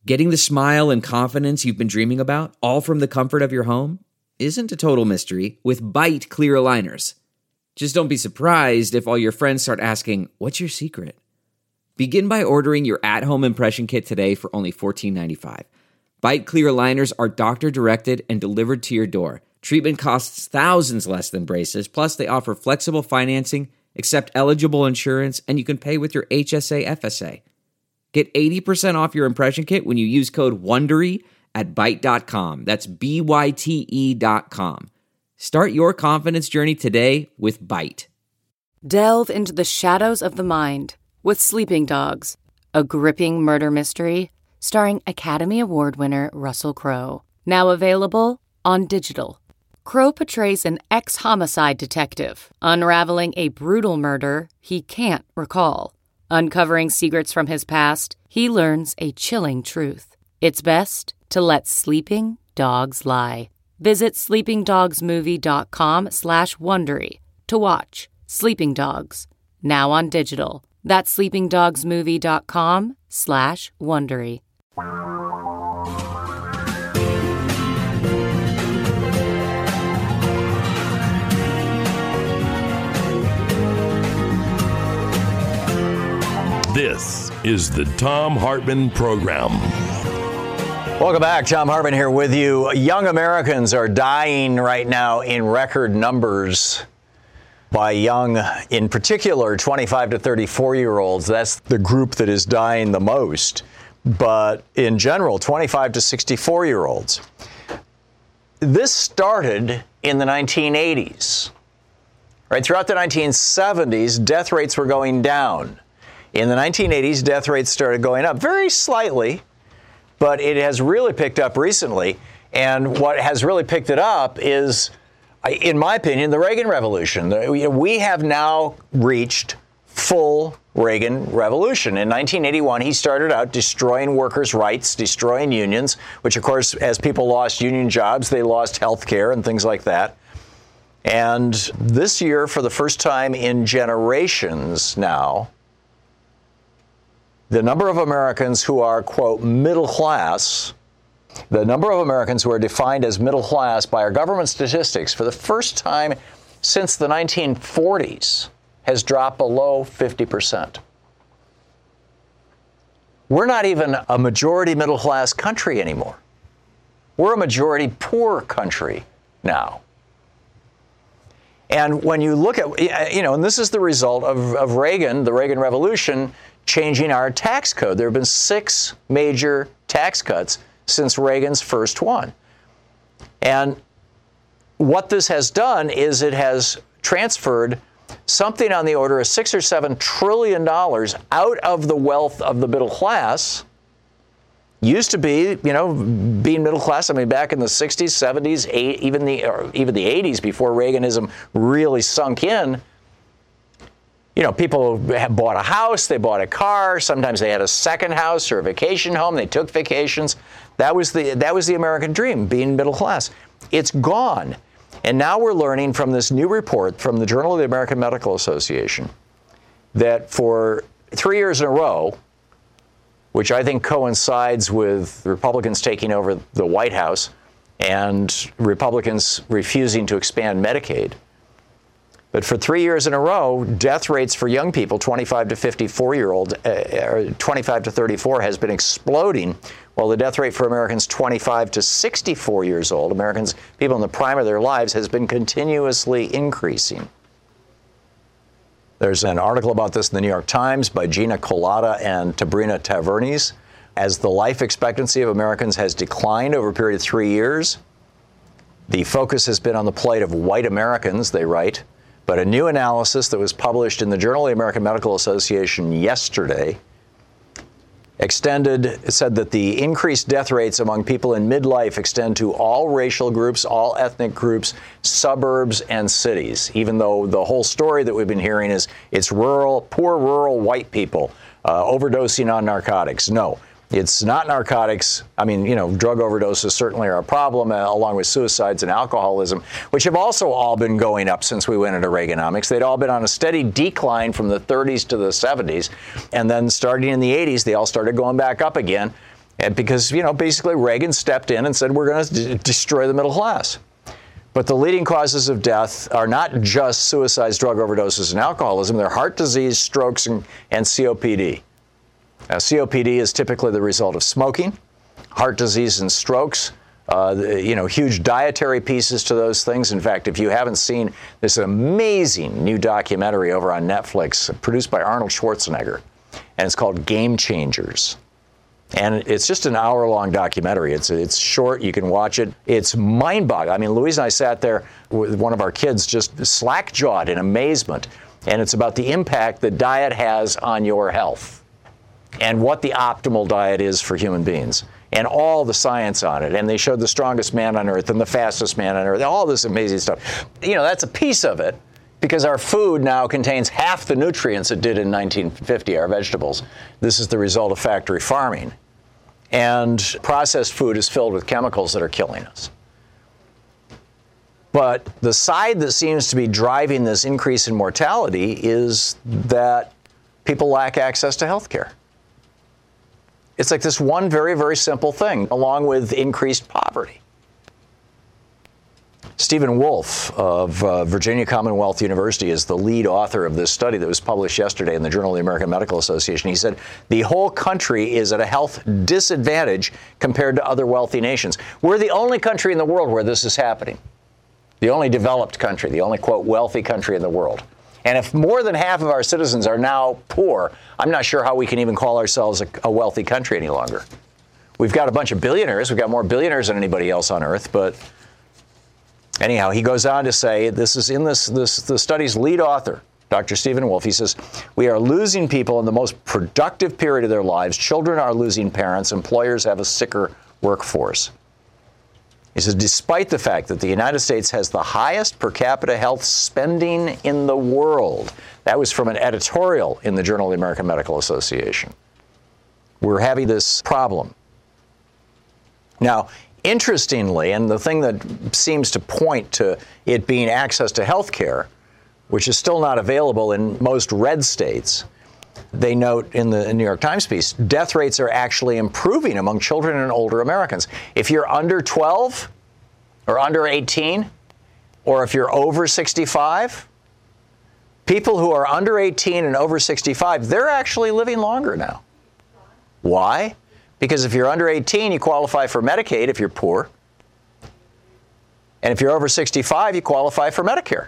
Getting the smile and confidence you've been dreaming about, all from the comfort of your home, isn't a total mystery with Byte clear aligners. Just don't be surprised if all your friends start asking, "What's your secret?" Begin by ordering your at-home impression kit today for only $14.95. Byte clear aligners are doctor-directed and delivered to your door. Treatment costs thousands less than braces, plus they offer flexible financing, accept eligible insurance, and you can pay with your HSA FSA. Get 80% off your impression kit when you use code WONDERY at Byte.com. That's BYTE.com. Start your confidence journey today with Byte. Delve into the shadows of the mind with Sleeping Dogs, a gripping murder mystery starring Academy Award winner Russell Crowe. Now available on digital. Crowe portrays an ex-homicide detective unraveling a brutal murder he can't recall. Uncovering secrets from his past, he learns a chilling truth. It's best to let sleeping dogs lie. Visit sleepingdogsmovie.com/Wondery to watch Sleeping Dogs, now on digital. That's sleepingdogsmovie.com/Wondery. This is the Thom Hartmann Program. Welcome back. Thom Hartmann here with you. Young Americans are dying right now in record numbers. By young, in particular, 25 to 34-year-olds. That's the group that is dying the most. But in general, 25 to 64-year-olds. This started in the 1980s. Right? Throughout the 1970s, death rates were going down. In the 1980s, death rates started going up very slightly, but it has really picked up recently. And what has really picked it up is, in my opinion, the Reagan Revolution. We have now reached full Reagan Revolution. In 1981, he started out destroying workers' rights, destroying unions, which, of course, as people lost union jobs, they lost health care and things like that. And this year, for the first time in generations now, the number of Americans who are, quote, middle class, the number of Americans who are defined as middle class by our government statistics for the first time since the 1940s has dropped below 50%. We're not even a majority middle class country anymore. We're a majority poor country now. And when you look at, and this is the result of Reagan, the Reagan Revolution, changing our tax code. There have been 6 major tax cuts since Reagan's first one. And what this has done is it has transferred something on the order of $6 or $7 trillion out of the wealth of the middle class. Used to be, being middle class, back in the 60s, 70s, even the 80s, before Reaganism really sunk in, people had bought a house, they bought a car, sometimes they had a second house or a vacation home, they took vacations. That was the American dream, being middle class. It's gone. And now we're learning from this new report from the Journal of the American Medical Association that for 3 years in a row, which I think coincides with Republicans taking over the White House and Republicans refusing to expand Medicaid, but for 3 years in a row, death rates for young people, 25 to 54-year-old, 25 to 34, has been exploding, while the death rate for Americans 25 to 64 years old, people in the prime of their lives, has been continuously increasing. There's an article about this in the New York Times by Gina Kolata and Tabrina Tavernes. As the life expectancy of Americans has declined over a period of 3 years, the focus has been on the plight of white Americans, they write. But a new analysis that was published in the Journal of the American Medical Association yesterday said that the increased death rates among people in midlife extend to all racial groups, all ethnic groups, suburbs, and cities, even though the whole story that we've been hearing is it's poor rural white people overdosing on narcotics. No. It's not narcotics. Drug overdoses certainly are a problem, along with suicides and alcoholism, which have also all been going up since we went into Reaganomics. They'd all been on a steady decline from the 30s to the 70s. And then starting in the 80s, they all started going back up again. And because, basically Reagan stepped in and said, we're going to destroy the middle class. But the leading causes of death are not just suicides, drug overdoses, and alcoholism. They're heart disease, strokes, and COPD. Now, COPD is typically the result of smoking, heart disease and strokes. Huge dietary pieces to those things. In fact, if you haven't seen this amazing new documentary over on Netflix, produced by Arnold Schwarzenegger, and it's called Game Changers. And it's just an hour-long documentary. It's short. You can watch it. It's mind-boggling. I mean, Louise and I sat there with one of our kids just slack-jawed in amazement. And it's about the impact that diet has on your health and what the optimal diet is for human beings and all the science on it. And they showed the strongest man on earth and the fastest man on earth, all this amazing stuff. That's a piece of it because our food now contains half the nutrients it did in 1950, our vegetables. This is the result of factory farming. And processed food is filled with chemicals that are killing us. But the side that seems to be driving this increase in mortality is that people lack access to health care. It's like this one very, very simple thing, along with increased poverty. Stephen Wolfe of Virginia Commonwealth University is the lead author of this study that was published yesterday in the Journal of the American Medical Association. He said the whole country is at a health disadvantage compared to other wealthy nations. We're the only country in the world where this is happening. The only developed country, the only, quote, wealthy country in the world. And if more than half of our citizens are now poor, I'm not sure how we can even call ourselves a wealthy country any longer. We've got a bunch of billionaires. We've got more billionaires than anybody else on earth, but anyhow, he goes on to say, this is in the study's lead author, Dr. Stephen Wolfe. He says, we are losing people in the most productive period of their lives. Children are losing parents. Employers have a sicker workforce. He says, despite the fact that the United States has the highest per capita health spending in the world, that was from an editorial in the Journal of the American Medical Association, we're having this problem. Now, interestingly, and the thing that seems to point to it being access to health care, which is still not available in most red states, they note in the New York Times piece, death rates are actually improving among children and older Americans. If you're under 12 or under 18, or if you're over 65, people who are under 18 and over 65, they're actually living longer now. Why? Because if you're under 18, you qualify for Medicaid if you're poor. And if you're over 65, you qualify for Medicare.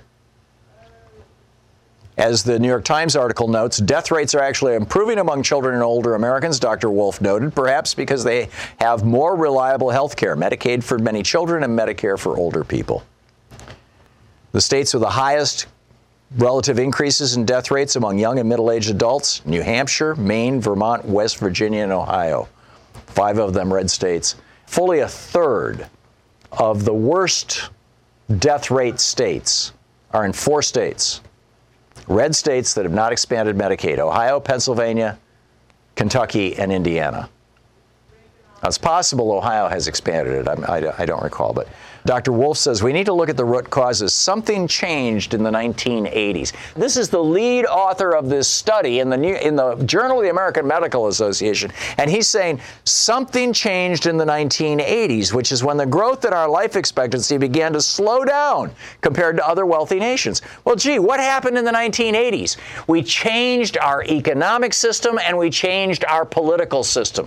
As the New York Times article notes, death rates are actually improving among children and older Americans, Dr. Wolfe noted, perhaps because they have more reliable health care, Medicaid for many children and Medicare for older people. The states with the highest relative increases in death rates among young and middle-aged adults, New Hampshire, Maine, Vermont, West Virginia, and Ohio. 5 of them red states. Fully a third of the worst death rate states are in 4 states. Red states that have not expanded Medicaid: Ohio, Pennsylvania, Kentucky, and Indiana. Now, it's possible Ohio has expanded it. I don't recall. But Dr. Wolfe says we need to look at the root causes. Something changed in the 1980s. This is the lead author of this study in the Journal of the American Medical Association. And he's saying something changed in the 1980s, which is when the growth in our life expectancy began to slow down compared to other wealthy nations. Well, gee, what happened in the 1980s? We changed our economic system and we changed our political system.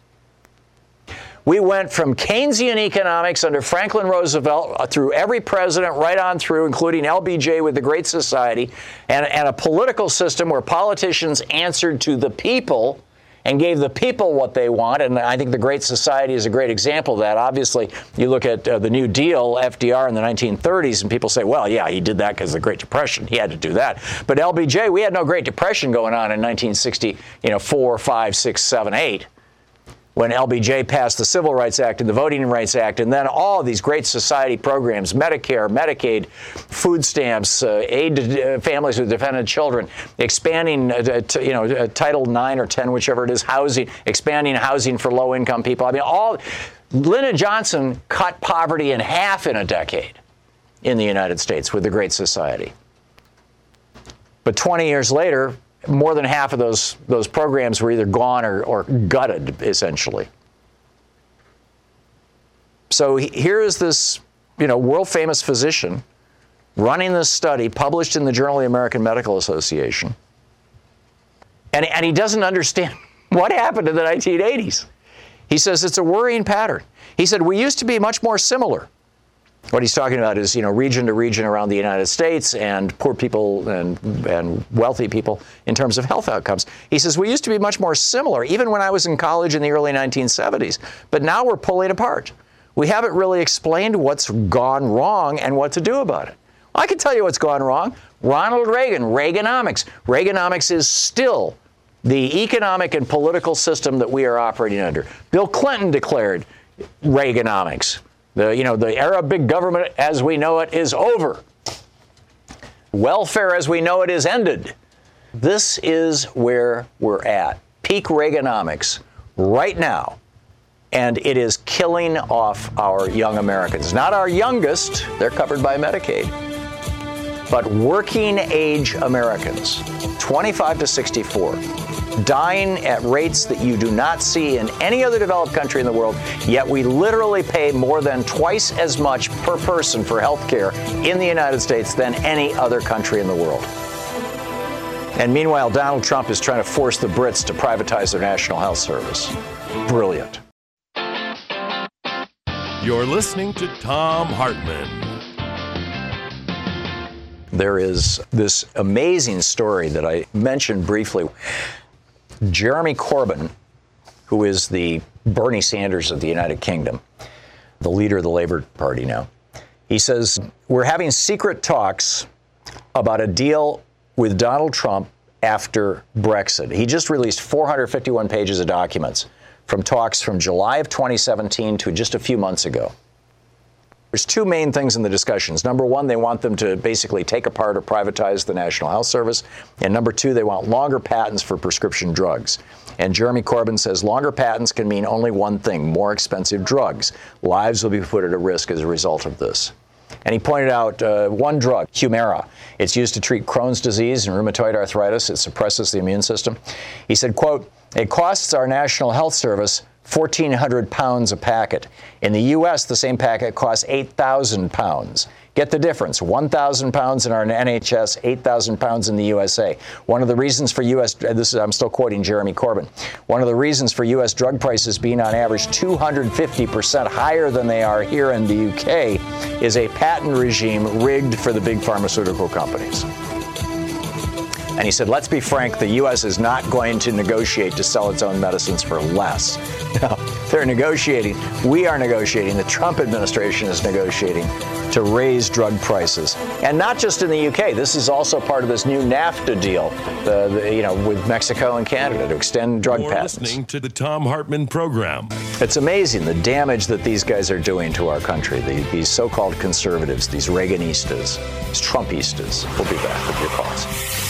We went from Keynesian economics under Franklin Roosevelt through every president right on through, including LBJ with the Great Society, and a political system where politicians answered to the people and gave the people what they want. And I think the Great Society is a great example of that. Obviously, you look at the New Deal, FDR in the 1930s, and people say, well, yeah, he did that because of the Great Depression. He had to do that. But LBJ, we had no Great Depression going on in 1960, 4, 5, 6, 7, 8. When LBJ passed the Civil Rights Act and the Voting Rights Act, and then all these great society programs, Medicare, Medicaid, food stamps, aid to families with dependent children, expanding, Title 9 or 10, whichever it is, housing, expanding housing for low-income people. I mean, Lyndon Johnson cut poverty in half in a decade in the United States with the Great Society. But 20 years later, more than half of those programs were either gone or gutted, essentially. So here is this, world-famous physician running this study published in the Journal of the American Medical Association. And he doesn't understand what happened in the 1980s. He says it's a worrying pattern. He said, we used to be much more similar. What he's talking about is, region to region around the United States and poor people and wealthy people in terms of health outcomes. He says, we used to be much more similar, even when I was in college in the early 1970s. But now we're pulling apart. We haven't really explained what's gone wrong and what to do about it. I can tell you what's gone wrong. Ronald Reagan, Reaganomics. Reaganomics is still the economic and political system that we are operating under. Bill Clinton declared Reaganomics. The era of big government as we know it is over. Welfare as we know it is ended. This is where we're at. Peak Reaganomics right now. And it is killing off our young Americans. Not our youngest, they're covered by Medicaid, but working age Americans, 25 to 64. Dying at rates that you do not see in any other developed country in the world, yet we literally pay more than twice as much per person for health care in the United States than any other country in the world. And meanwhile, Donald Trump is trying to force the Brits to privatize their National Health Service. Brilliant. You're listening to Thom Hartmann. There is this amazing story that I mentioned briefly. Jeremy Corbyn, who is the Bernie Sanders of the United Kingdom, the leader of the Labour Party now, he says, we're having secret talks about a deal with Donald Trump after Brexit. He just released 451 pages of documents from talks from July of 2017 to just a few months ago. There's two main things in the discussions. Number one, they want them to basically take apart or privatize the National Health Service. And number two, they want longer patents for prescription drugs. And Jeremy Corbyn says longer patents can mean only one thing, more expensive drugs. Lives will be put at risk as a result of this. And he pointed out one drug, Humira. It's used to treat Crohn's disease and rheumatoid arthritis. It suppresses the immune system. He said, quote, it costs our National Health Service 1,400 pounds a packet. In the U.S., the same packet costs 8,000 pounds. Get the difference. 1,000 pounds in our NHS, 8,000 pounds in the USA. One of the reasons for I'm still quoting Jeremy Corbyn. One of the reasons for U.S. drug prices being on average 250% higher than they are here in the UK is a patent regime rigged for the big pharmaceutical companies. And he said, let's be frank, the U.S. is not going to negotiate to sell its own medicines for less. No, they're negotiating. We are negotiating. The Trump administration is negotiating to raise drug prices. And not just in the UK. This is also part of this new NAFTA deal, with Mexico and Canada to extend drug patents. You're listening to the Thom Hartmann Program. It's amazing the damage that these guys are doing to our country, these so-called conservatives, these Reaganistas, these Trumpistas. We'll be back with your calls.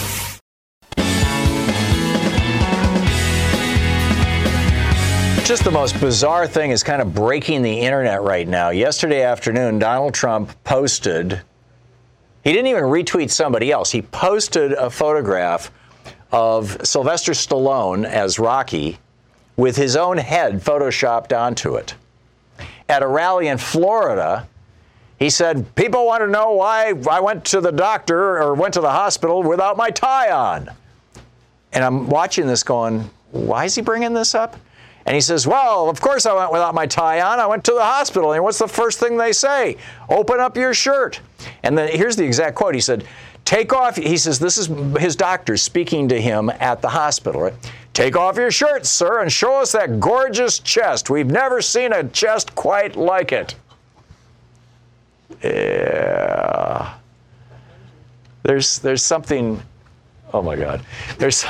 Just the most bizarre thing is kind of breaking the internet right now. Yesterday afternoon, Donald Trump posted, he didn't even retweet somebody else. He posted a photograph of Sylvester Stallone as Rocky with his own head photoshopped onto it. At a rally in Florida, he said, people want to know why I went to the doctor or went to the hospital without my tie on. And I'm watching this going, why is he bringing this up? And he says, well, of course I went without my tie on. I went to the hospital. And what's the first thing they say? Open up your shirt. And then here's the exact quote. He said, take off. He says, this is his doctor speaking to him at the hospital. Right? Take off your shirt, sir, and show us that gorgeous chest. We've never seen a chest quite like it. Yeah. There's something. Oh, my God. There's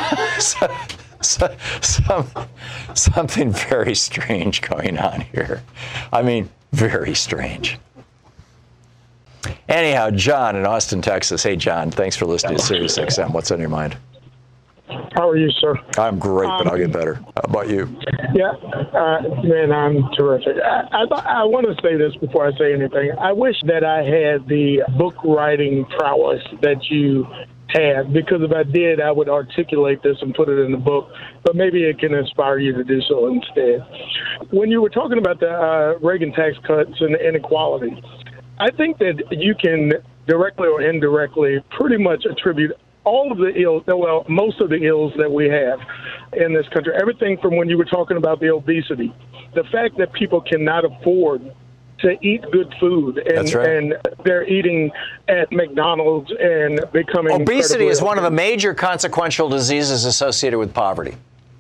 something very strange going on here. I mean, very strange. Anyhow, John in Austin, Texas. Hey, John, thanks for listening to Sirius XM. What's on your mind? How are you, sir? I'm great, but I'll get better. How about you? Yeah, man, I'm terrific. I want to say this before I say anything. I wish that I had the book writing prowess that you have, because if I did, I would articulate this and put it in the book, but maybe it can inspire you to do so instead. When you were talking about the Reagan tax cuts and inequality, I think that you can directly or indirectly pretty much attribute all of the ills, well, most of the ills that we have in this country, everything from when you were talking about the obesity, the fact that people cannot afford to eat good food, and, and they're eating at McDonald's and becoming... Obesity is one of the major consequential diseases associated with poverty.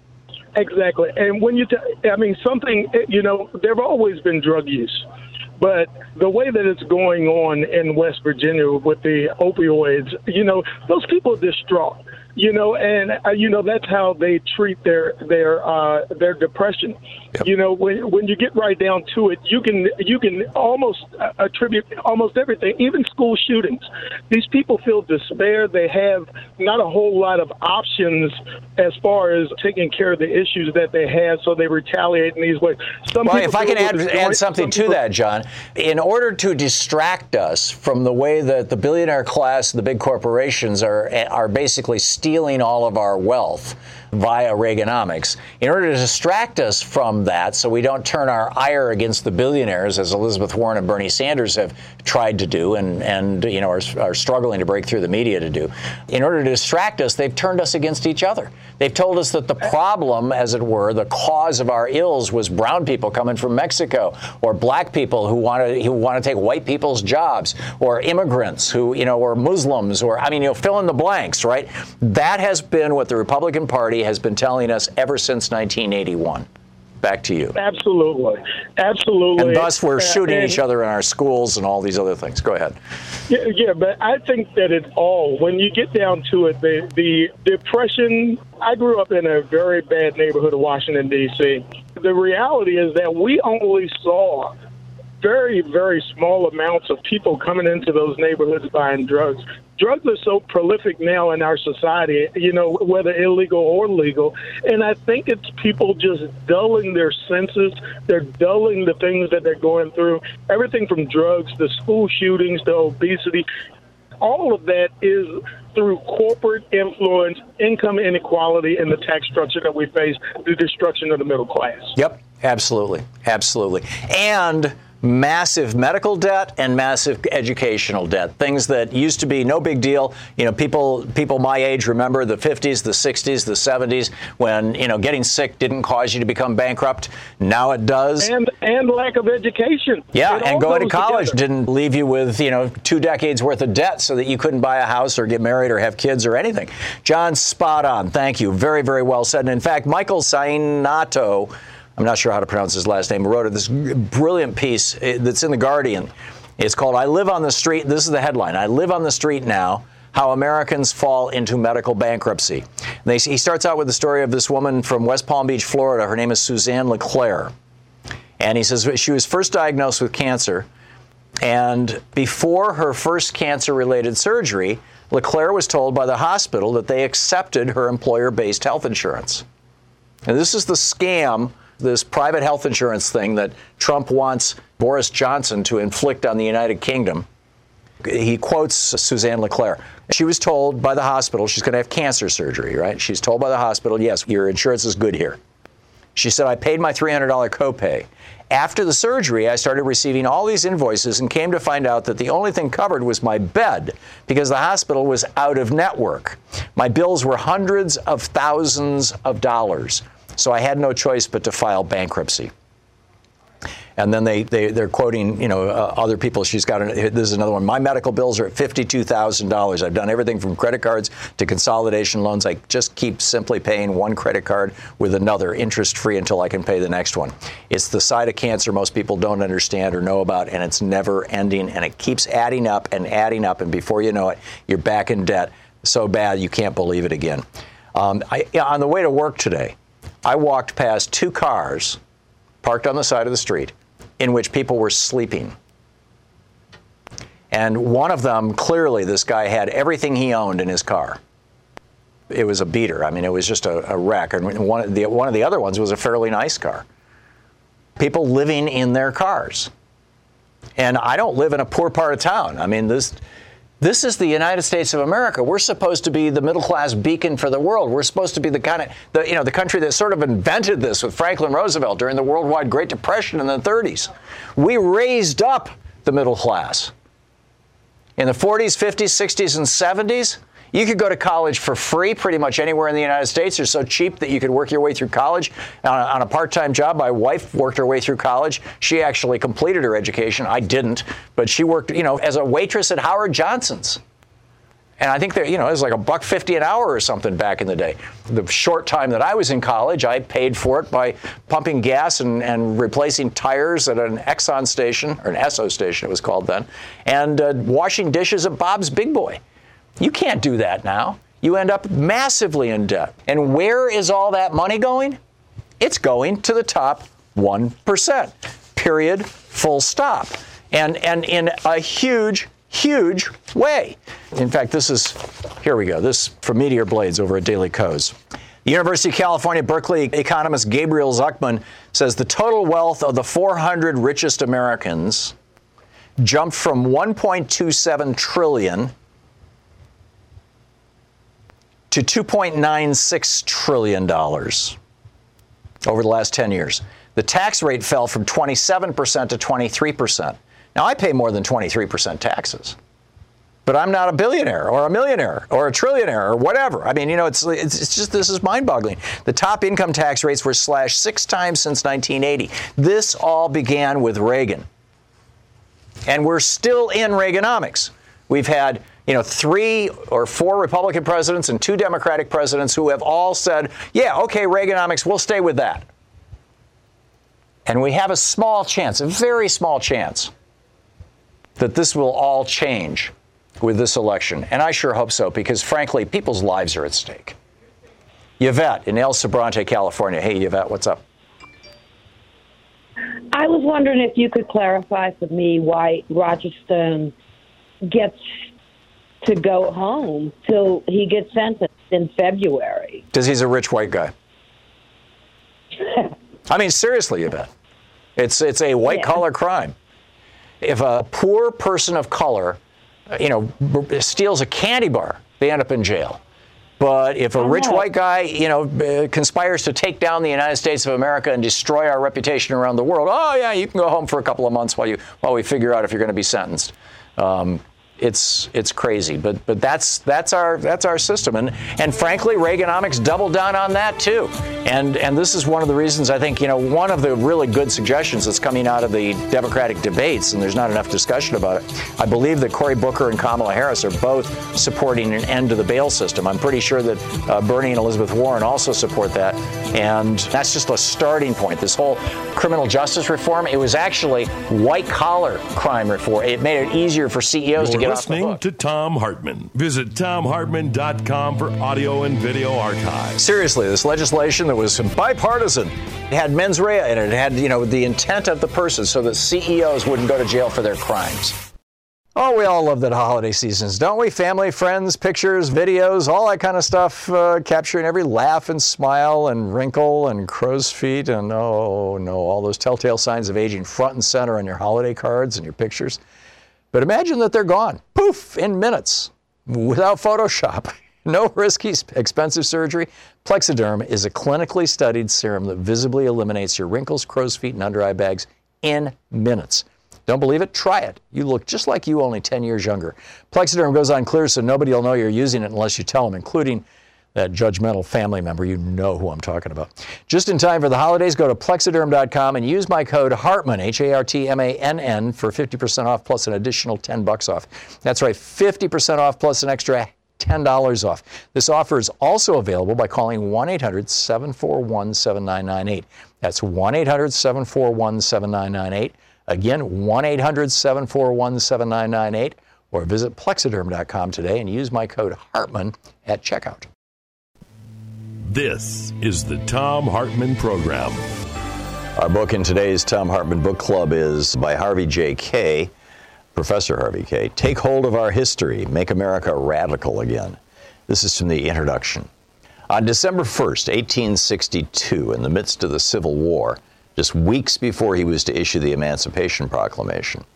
Exactly. And when you, something, there have always been drug use. But the way that it's going on in West Virginia with the opioids, those people are distraught, and that's how they treat their depression. Yep. When you get right down to it, you can almost attribute almost everything, even school shootings. These people feel despair. They have not a whole lot of options as far as taking care of the issues that they have, so they retaliate in these ways. If I can add something to that, John, in order to distract us from the way that the billionaire class, the big corporations are basically stealing all of our wealth via Reaganomics, in order to distract us from that so we don't turn our ire against the billionaires, as Elizabeth Warren and Bernie Sanders have tried to do and are struggling to break through the media to do, in order to distract us, they've turned us against each other. They've told us that the problem, as it were, the cause of our ills was brown people coming from Mexico, or black people who want to take white people's jobs, or immigrants who, or Muslims, or, fill in the blanks, right? That has been what the Republican Party has been telling us ever since 1981. Back to you. Absolutely. And thus we're shooting each other in our schools and all these other things. Go ahead. Yeah, but I think that when you get down to it, the depression, I grew up in a very bad neighborhood of Washington, D.C. The reality is that we only saw very, very small amounts of people coming into those neighborhoods buying drugs. Drugs are so prolific now in our society, whether illegal or legal. And I think it's people just dulling their senses. They're dulling the things that they're going through. Everything from drugs to school shootings to obesity. All of that is through corporate influence, income inequality, and the tax structure that we face, the destruction of the middle class. Yep, absolutely. Absolutely. And massive medical debt and massive educational debt, things that used to be no big deal. People my age remember the 50s, the 60s, the 70s when, getting sick didn't cause you to become bankrupt. Now it does. And lack of education. Yeah, and going to college didn't leave you with, 2 decades worth of debt so that you couldn't buy a house or get married or have kids or anything. John, spot on. Thank you. Very, very well said. And in fact, Michael Sainato, I'm not sure how to pronounce his last name, wrote this brilliant piece that's in The Guardian. It's called I Live on the Street. This is the headline. I live on the street now, how Americans fall into medical bankruptcy. And he starts out with the story of this woman from West Palm Beach, Florida. Her name is Suzanne LeClaire. And he says she was first diagnosed with cancer. And before her first cancer-related surgery, LeClaire was told by the hospital that they accepted her employer-based health insurance. And this is the scam, this private health insurance thing that Trump wants Boris Johnson to inflict on the United Kingdom. He quotes Suzanne LeClaire. She was told by the hospital she's going to have cancer surgery, right? She's told by the hospital, yes, your insurance is good here. She said, I paid my $300 copay. After the surgery, I started receiving all these invoices and came to find out that the only thing covered was my bed because the hospital was out of network. My bills were hundreds of thousands of dollars. So I had no choice but to file bankruptcy. And then they're quoting, other people. She's got, this is another one. My medical bills are at $52,000. I've done everything from credit cards to consolidation loans. I just keep simply paying one credit card with another, interest-free until I can pay the next one. It's the side of cancer most people don't understand or know about, and it's never ending, and it keeps adding up, and before you know it, you're back in debt so bad you can't believe it again. On the way to work today, I walked past 2 cars parked on the side of the street in which people were sleeping. And one of them, clearly, this guy had everything he owned in his car. It was a beater. It was just a wreck. And one of the other ones was a fairly nice car. People living in their cars. And I don't live in a poor part of town. This is the United States of America. We're supposed to be the middle-class beacon for the world. We're supposed to be the country that sort of invented this with Franklin Roosevelt during the worldwide Great Depression in the 30s. We raised up the middle class. In the 40s, 50s, 60s, and 70s, you could go to college for free pretty much anywhere in the United States. They're so cheap that you could work your way through college on a part-time job. My wife worked her way through college. She actually completed her education. I didn't, but she worked, as a waitress at Howard Johnson's. And I think it was like $1.50 an hour or something back in the day. The short time that I was in college, I paid for it by pumping gas and replacing tires at an Exxon station, or an Esso station it was called then, and washing dishes at Bob's Big Boy. You can't do that now. You end up massively in debt. And where is all that money going? It's going to the top 1%. Period. Full stop. And in a huge, huge way. In fact, here we go. This from Meteor Blades over at Daily Kos. The University of California, Berkeley economist Gabriel Zucman says the total wealth of the 400 richest Americans jumped from $1.27 trillion to $2.96 trillion over the last 10 years. The tax rate fell from 27% to 23%. Now, I pay more than 23% taxes, but I'm not a billionaire or a millionaire or a trillionaire or whatever. I mean, it's just, this is mind-boggling. The top income tax rates were slashed 6 times since 1980. This all began with Reagan. And we're still in Reaganomics. We've had 3 or 4 Republican presidents and 2 Democratic presidents who have all said, yeah, okay, Reaganomics, we'll stay with that. And we have a small chance, a very small chance, that this will all change with this election. And I sure hope so, because frankly, people's lives are at stake. Yvette in El Sobrante, California. Hey, Yvette, what's up? I was wondering if you could clarify for me why Roger Stone gets to go home till he gets sentenced in February. Because he's a rich white guy. I mean, seriously, Yvette. It's a white-collar crime. If a poor person of color, steals a candy bar, they end up in jail. But if a rich white guy, conspires to take down the United States of America and destroy our reputation around the world, oh yeah, you can go home for a couple of months while we figure out if you're going to be sentenced. It's crazy, but that's our system, and frankly, Reaganomics doubled down on that too, and this is one of the reasons I think one of the really good suggestions that's coming out of the Democratic debates, and there's not enough discussion about it. I believe that Cory Booker and Kamala Harris are both supporting an end to the bail system. I'm pretty sure that Bernie and Elizabeth Warren also support that, and that's just a starting point. This whole criminal justice reform, it was actually white collar crime reform. It made it easier for CEOs to get listening to Thom Hartmann. Visit ThomHartmann.com for audio and video archives. Seriously, this legislation that was bipartisan, it had mens rea in it. It had, the intent of the person so that CEOs wouldn't go to jail for their crimes. Oh, we all love the holiday seasons, don't we? Family, friends, pictures, videos, all that kind of stuff, capturing every laugh and smile and wrinkle and crow's feet and, oh no, all those telltale signs of aging front and center on your holiday cards and your pictures. But imagine that they're gone, poof, in minutes, without Photoshop. No risky, expensive surgery. Plexiderm is a clinically studied serum that visibly eliminates your wrinkles, crow's feet, and under-eye bags in minutes. Don't believe it? Try it. You look just like you, only 10 years younger. Plexiderm goes on clear so nobody will know you're using it unless you tell them, including that judgmental family member. You know who I'm talking about. Just in time for the holidays, go to Plexiderm.com and use my code Hartmann, Hartmann, for 50% off plus an additional $10 off. That's right, 50% off plus an extra $10 off. This offer is also available by calling 1-800-741-7998. That's 1-800-741-7998. Again, 1-800-741-7998. Or visit Plexiderm.com today and use my code Hartmann at checkout. This is the Thom Hartmann Program. Our book in today's Thom Hartmann Book Club is by Harvey J. Kaye, Professor Harvey Kaye. Take Hold of Our History, Make America Radical Again. This is from the introduction. On December 1st, 1862, in the midst of the Civil War, just weeks before he was to issue the Emancipation Proclamation,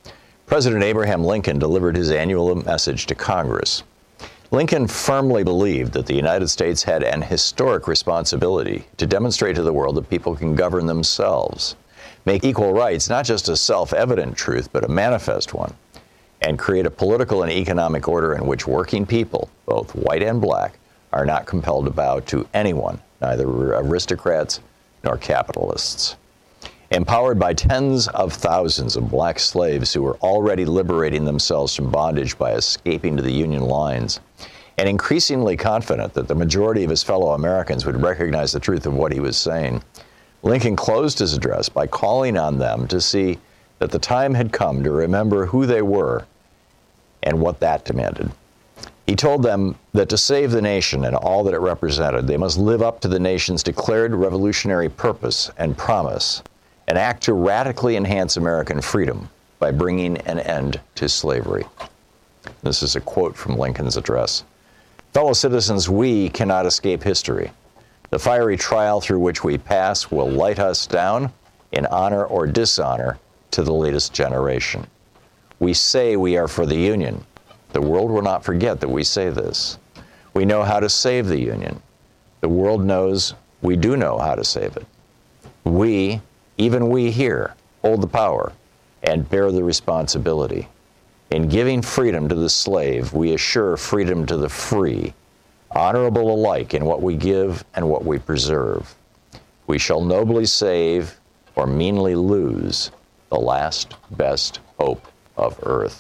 President Abraham Lincoln delivered his annual message to Congress. Lincoln firmly believed that the United States had an historic responsibility to demonstrate to the world that people can govern themselves, make equal rights not just a self-evident truth, but a manifest one, and create a political and economic order in which working people, both white and black, are not compelled to bow to anyone, neither aristocrats nor capitalists. Empowered by tens of thousands of black slaves who were already liberating themselves from bondage by escaping to the Union lines, and increasingly confident that the majority of his fellow Americans would recognize the truth of what he was saying, Lincoln closed his address by calling on them to see that the time had come to remember who they were and what that demanded. He told them that to save the nation and all that it represented, they must live up to the nation's declared revolutionary purpose and promise, and act to radically enhance American freedom by bringing an end to slavery. This is a quote from Lincoln's address. Fellow citizens, we cannot escape history. The fiery trial through which we pass will light us down in honor or dishonor to the latest generation. We say we are for the Union. The world will not forget that we say this. We know how to save the Union. The world knows we do know how to save it. We, even we here, hold the power and bear the responsibility. In giving freedom to the slave, we assure freedom to the free, honorable alike in what we give and what we preserve. We shall nobly save or meanly lose the last best hope of earth.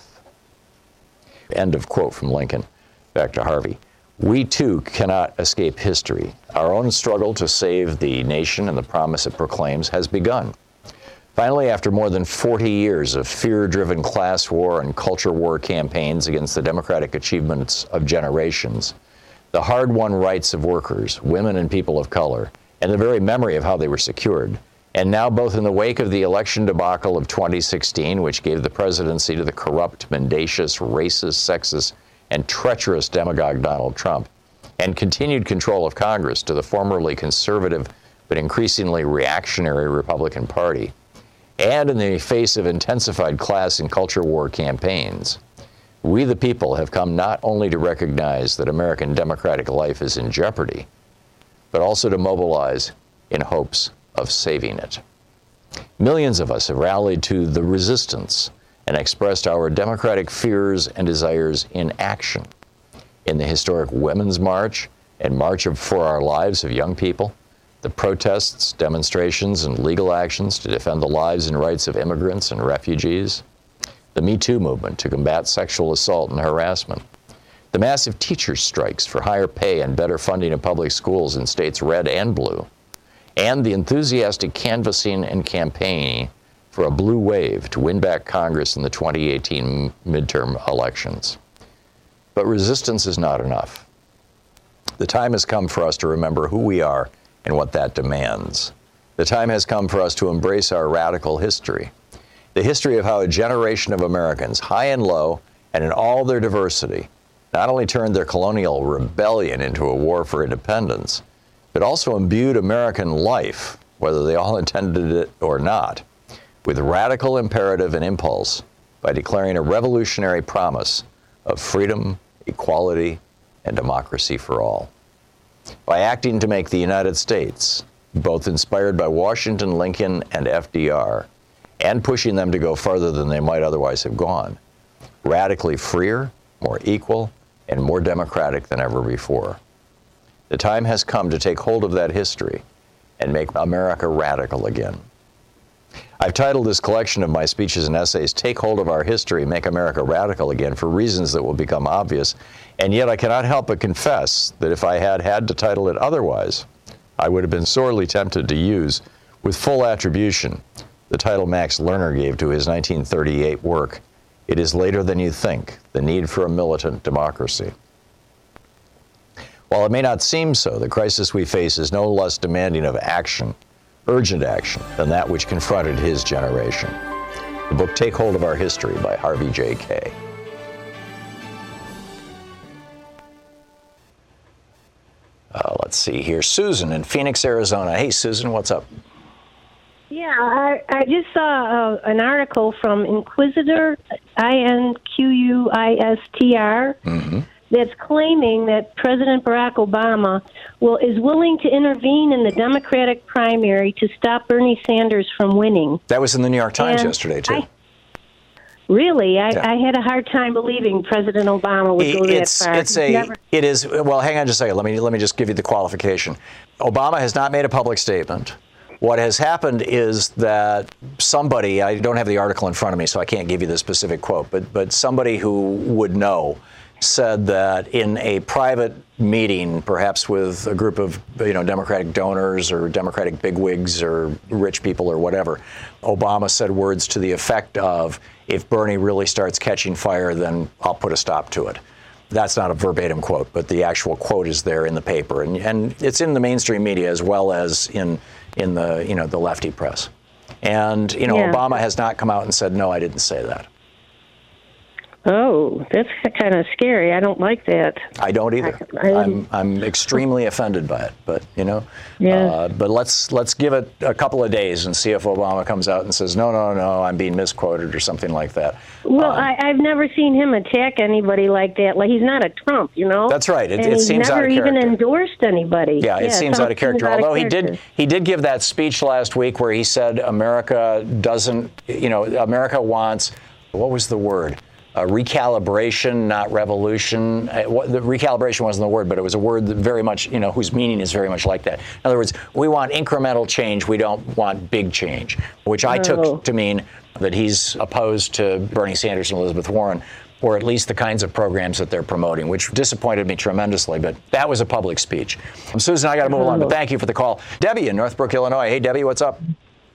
End of quote from Lincoln. Back to Harvey. We too cannot escape history. Our own struggle to save the nation and the promise it proclaims has begun. Finally, after more than 40 years of fear-driven class war and culture war campaigns against the democratic achievements of generations, the hard-won rights of workers, women and people of color, and the very memory of how they were secured, and now both in the wake of the election debacle of 2016, which gave the presidency to the corrupt, mendacious, racist, sexist, and treacherous demagogue Donald Trump, and continued control of Congress to the formerly conservative but increasingly reactionary Republican Party, and in the face of intensified class and culture war campaigns, we the people have come not only to recognize that American democratic life is in jeopardy, but also to mobilize in hopes of saving it. Millions of us have rallied to the resistance and expressed our democratic fears and desires in action. In the historic Women's March and March for Our Lives of young people, the protests, demonstrations, and legal actions to defend the lives and rights of immigrants and refugees, the Me Too movement to combat sexual assault and harassment, the massive teachers' strikes for higher pay and better funding of public schools in states red and blue, and the enthusiastic canvassing and campaigning for a blue wave to win back Congress in the 2018 midterm elections. But resistance is not enough. The time has come for us to remember who we are and what that demands. The time has come for us to embrace our radical history, the history of how a generation of Americans, high and low, and in all their diversity, not only turned their colonial rebellion into a war for independence, but also imbued American life, whether they all intended it or not, with radical imperative and impulse by declaring a revolutionary promise of freedom, equality, and democracy for all. By acting to make the United States, both inspired by Washington, Lincoln, and FDR, and pushing them to go farther than they might otherwise have gone, radically freer, more equal, and more democratic than ever before. The time has come to take hold of that history and make America radical again. I've titled this collection of my speeches and essays, Take Hold of Our History, Make America Radical Again, for reasons that will become obvious, and yet I cannot help but confess that if I had had to title it otherwise, I would have been sorely tempted to use, with full attribution, the title Max Lerner gave to his 1938 work, It Is Later Than You Think, The Need for a Militant Democracy. While it may not seem so, the crisis we face is no less demanding of action, urgent action, than that which confronted his generation. The book Take Hold of Our History by Harvey J. Kaye. Let's see here. Susan in Phoenix, Arizona. Hey, Susan, what's up? Yeah, I just saw an article from Inquisitor, INQUISTR, that's claiming that President Barack Obama is willing to intervene in the Democratic primary to stop Bernie Sanders from winning. That was in the New York Times yesterday, too. I had a hard time believing President Obama would go that far. It is. Well, hang on just a second. Let me just give you the qualification. Obama has not made a public statement. What has happened is that somebody, I don't have the article in front of me, so I can't give you the specific quote, but somebody who would know said that in a private meeting, perhaps with a group of Democratic donors or Democratic bigwigs or rich people or whatever, Obama said words to the effect of, if Bernie really starts catching fire, then I'll put a stop to it. That's not a verbatim quote, but the actual quote is there in the paper, and it's in the mainstream media as well as in the the lefty press. And Obama has not come out and said, no, I didn't say that. Oh, that's kind of scary. I don't like that. I don't either. I'm extremely offended by it. But but let's give it a couple of days and see if Obama comes out and says no, I'm being misquoted or something like that. Well, I've never seen him attack anybody like that. Like, he's not a Trump, That's right. It seems out of character. He's never even endorsed anybody. Yeah, it seems out of character. Although he did give that speech last week where he said America doesn't. America wants. What was the word? Recalibration, not revolution. The recalibration wasn't the word, but it was a word that very much, whose meaning is very much like that. In other words, we want incremental change. We don't want big change, which I took to mean that he's opposed to Bernie Sanders and Elizabeth Warren, or at least the kinds of programs that they're promoting, which disappointed me tremendously. But that was a public speech. Susan, I got to move on, but thank you for the call. Debbie in Northbrook, Illinois. Hey, Debbie, what's up?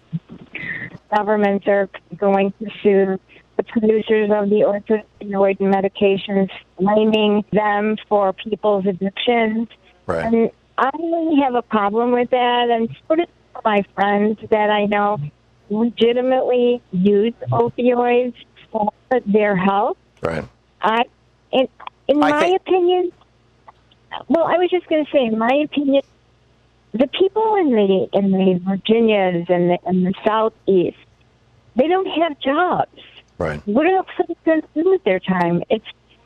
Governments are going to sue the producers of the opioid medications, blaming them for people's addictions. Right. And I really have a problem with that. And so do my friends that I know legitimately use opioids for their health. Right. In my opinion, well, I was just going to say, in my opinion, the people in the Virginias and the Southeast, they don't have jobs. Right. What are they going to do with their time? It's,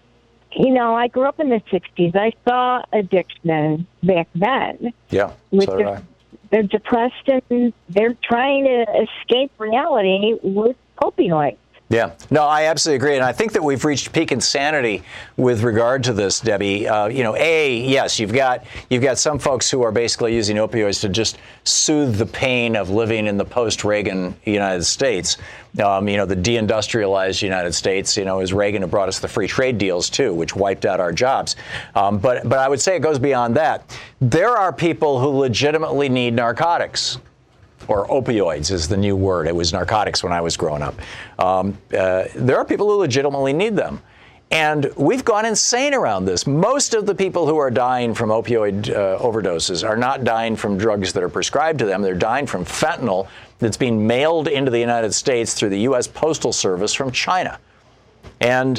I grew up in the 60s. I saw addiction back then. Yeah, so did I. They're depressed and they're trying to escape reality with opioids. Yeah, no, I absolutely agree, and I think that we've reached peak insanity with regard to this, Debbie. Yes, you've got some folks who are basically using opioids to just soothe the pain of living in the post-Reagan United States. The deindustrialized United States. As Reagan had brought us the free trade deals too, which wiped out our jobs. But I would say it goes beyond that. There are people who legitimately need narcotics. Or opioids is the new word. It was narcotics when I was growing up. There are people who legitimately need them. And we've gone insane around this. Most of the people who are dying from opioid overdoses are not dying from drugs that are prescribed to them. They're dying from fentanyl that's being mailed into the United States through the U.S. Postal Service from China. And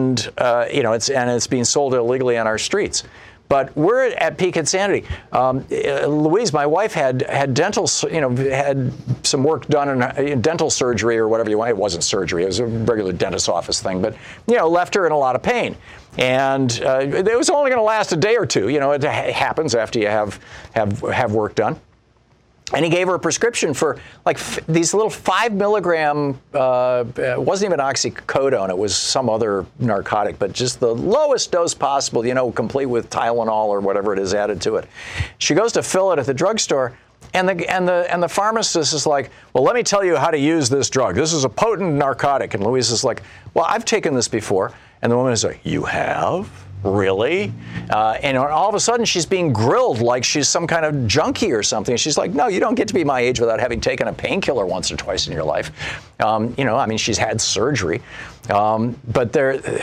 it's being sold illegally on our streets. But we're at peak insanity. Louise, my wife had dental, had some work done in dental surgery or whatever you want. It wasn't surgery; it was a regular dentist's office thing. But left her in a lot of pain, and it was only going to last a day or two. It happens after you have work done. And he gave her a prescription for these little 5 milligram, it wasn't even oxycodone, it was some other narcotic, but just the lowest dose possible, complete with Tylenol or whatever it is added to it. She goes to fill it at the drugstore, and the pharmacist is like, well, let me tell you how to use this drug. This is a potent narcotic. And Louise is like, well, I've taken this before. And the woman is like, you have? Really? And all of a sudden, she's being grilled like she's some kind of junkie or something. She's like, no, you don't get to be my age without having taken a painkiller once or twice in your life. She's had surgery. But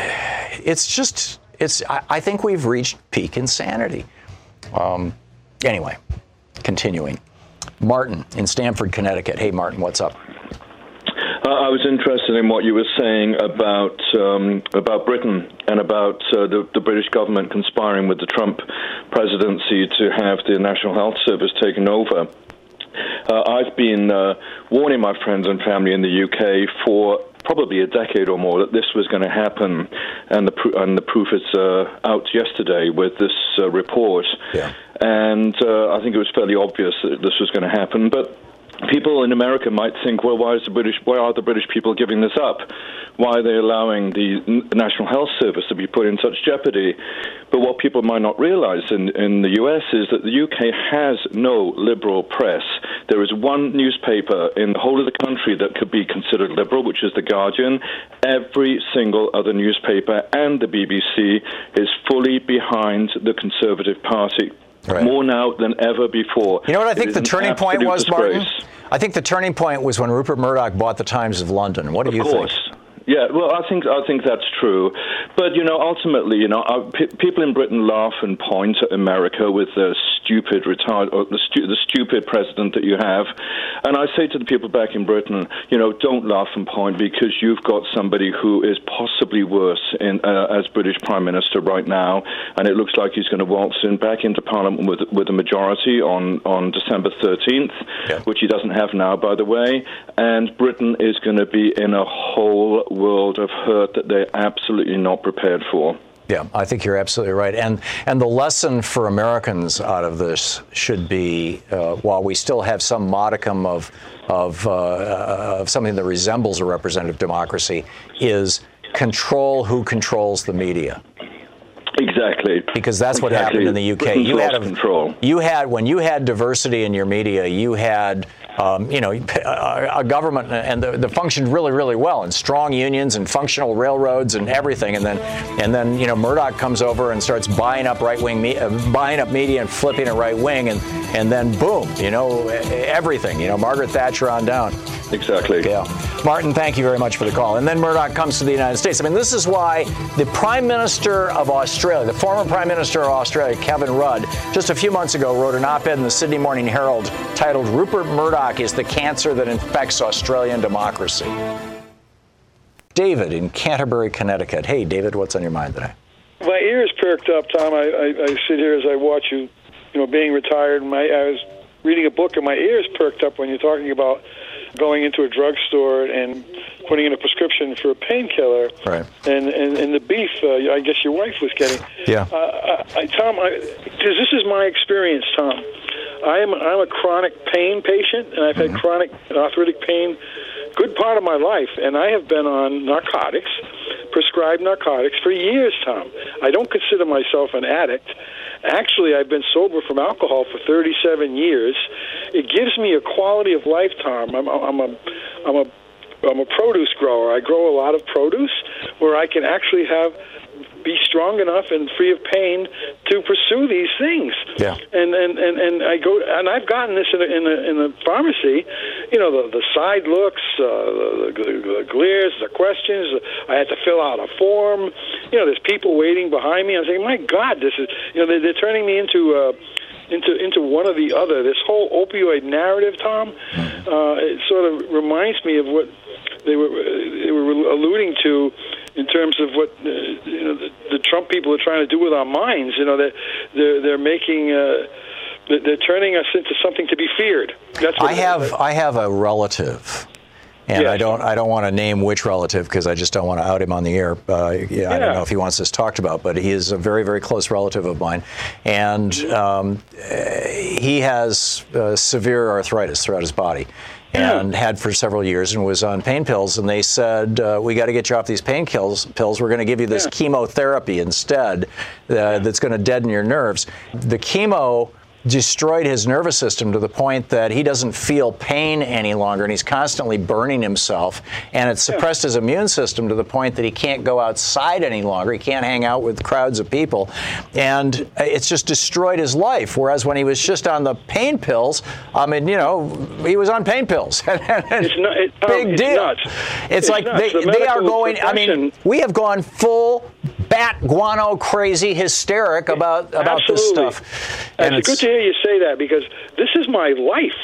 I think we've reached peak insanity. Anyway, continuing. Martin in Stamford, Connecticut. Hey, Martin, what's up? I was interested in what you were saying about Britain and about the British government conspiring with the Trump presidency to have the National Health Service taken over. I've been warning my friends and family in the UK for probably a decade or more that this was going to happen, and the proof is out yesterday with this report. Yeah. And I think it was fairly obvious that this was going to happen, but people in America might think, well, why are the British people giving this up? Why are they allowing the National Health Service to be put in such jeopardy? But what people might not realize in the US is that the UK has no liberal press. There is one newspaper in the whole of the country that could be considered liberal, which is The Guardian. Every single other newspaper and the BBC is fully behind the Conservative Party. Right. More now than ever before. You know what I think the turning point was, Martin? I think the turning point was when Rupert Murdoch bought the Times of London. What do you think? Yeah, well, I think that's true, but ultimately, people in Britain laugh and point at America with the stupid the stupid president that you have, and I say to the people back in Britain, don't laugh and point, because you've got somebody who is possibly worse as British Prime Minister right now, and it looks like he's going to waltz back into Parliament with a majority on December 13th, which he doesn't have now, by the way, and Britain is going to be in a whole world of hurt that they're absolutely not prepared for. Yeah, I think you're absolutely right. And the lesson for Americans out of this should be, while we still have some modicum of something that resembles a representative democracy, is control who controls the media. Exactly. Because that's what happened in the UK. When you had diversity in your media, you had a government that functioned really, really well, and strong unions and functional railroads and everything. And then Murdoch comes over and starts buying up buying up media and flipping it right wing, and then boom, everything. Margaret Thatcher on down. Exactly. Yeah. Martin, thank you very much for the call. And then Murdoch comes to the United States. I mean, this is why the Prime Minister of Australia, the former Prime Minister of Australia, Kevin Rudd, just a few months ago wrote an op-ed in the Sydney Morning Herald titled "Rupert Murdoch is the cancer that infects Australian democracy." David in Canterbury, Connecticut. Hey, David, what's on your mind today? My ears perked up, Tom. I sit here as I watch you, being retired. I was reading a book, and my ears perked up when you're talking about going into a drugstore and putting in a prescription for a painkiller, right? And the beef, I guess your wife was getting. Yeah. Tom, because this is my experience, Tom. I'm a chronic pain patient, and I've had chronic arthritic pain good part of my life, and I have been on narcotics, prescribed narcotics, for years, Tom. I don't consider myself an addict. Actually, I've been sober from alcohol for 37 years. It gives me a quality of life, Tom. I'm a produce grower. I grow a lot of produce where I can actually be strong enough and free of pain to pursue these things. Yeah. And I go, and I've gotten this in the pharmacy. The side looks, the glares, the questions. I had to fill out a form. There's people waiting behind me. I'm saying, my God, this is. They're turning me into one or the other. This whole opioid narrative, Tom, it sort of reminds me of what they were alluding to in terms of what the Trump people are trying to do with our minds. They're making they're turning us into something to be feared. That's what I have a relative. And yes. I don't want to name which relative because I just don't want to out him on the air. I don't know if he wants this talked about, but he is a very, very close relative of mine. And he has severe arthritis throughout his body and had for several years and was on pain pills. And they said, we got to get you off these pain pills. We're going to give you this chemotherapy instead that's going to deaden your nerves. The chemo destroyed his nervous system to the point that he doesn't feel pain any longer, and he's constantly burning himself, and it suppressed his immune system to the point that he can't go outside any longer. He can't hang out with crowds of people, and it's just destroyed his life. Whereas when he was just on the pain pills, he was on pain pills. Big deal. It's like they are going. We have gone full bat guano crazy hysteric about this stuff. And it's good to hear you say that because this is my life.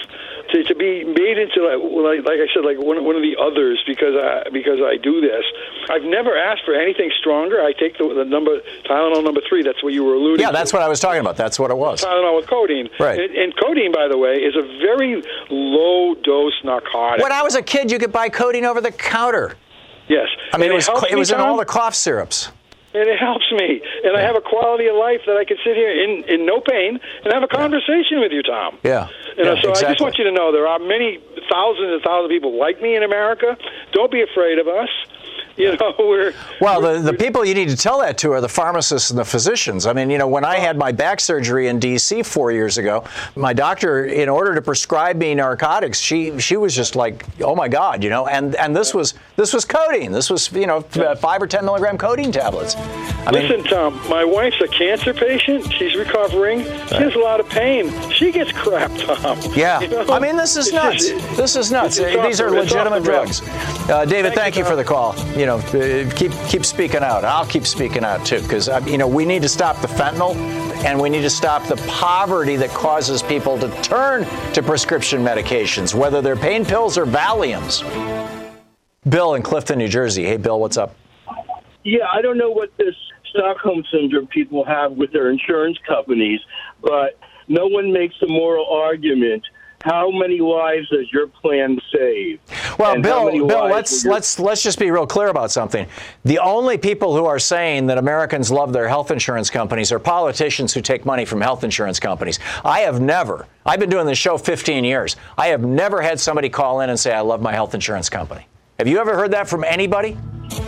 to be made into like I said, like one of the others because I do this. I've never asked for anything stronger. I take the number Tylenol number 3. That's what you were alluding to. Yeah, that's what I was talking about. That's what it was. Tylenol with codeine. Right. And codeine, by the way, is a very low dose narcotic. When I was a kid, you could buy codeine over the counter. Yes. I mean, it was in all the cough syrups. And it helps me. And I have a quality of life that I can sit here in no pain and have a conversation with you, Tom. Yeah. So exactly. I just want you to know there are many thousands and thousands of people like me in America. Don't be afraid of us. You know, the people you need to tell that to are the pharmacists and the physicians. I mean, you know, when I had my back surgery in D.C. 4 years ago, my doctor, in order to prescribe me narcotics, she was just like, oh my God, you know, and this was codeine. This was, you know, 5 or 10 milligram codeine tablets. Listen, Tom, my wife's a cancer patient. She's recovering. She has a lot of pain. She gets crap, Tom. Yeah. You know? I mean, this is nuts. This is nuts. These are legitimate drugs. David, thank you for the call. You know, keep speaking out. I'll keep speaking out too, because you know, we need to stop the fentanyl, and we need to stop the poverty that causes people to turn to prescription medications, whether they're pain pills or Valiums. Bill in Clifton, New Jersey. Hey, Bill, what's up? Yeah, I don't know what this Stockholm syndrome people have with their insurance companies, but no one makes a moral argument. How many lives does your plan save? Well, and Bill, let's just be real clear about something. The only people who are saying that Americans love their health insurance companies are politicians who take money from health insurance companies. I've been doing this show 15 years. I have never had somebody call in and say, I love my health insurance company. Have you ever heard that from anybody?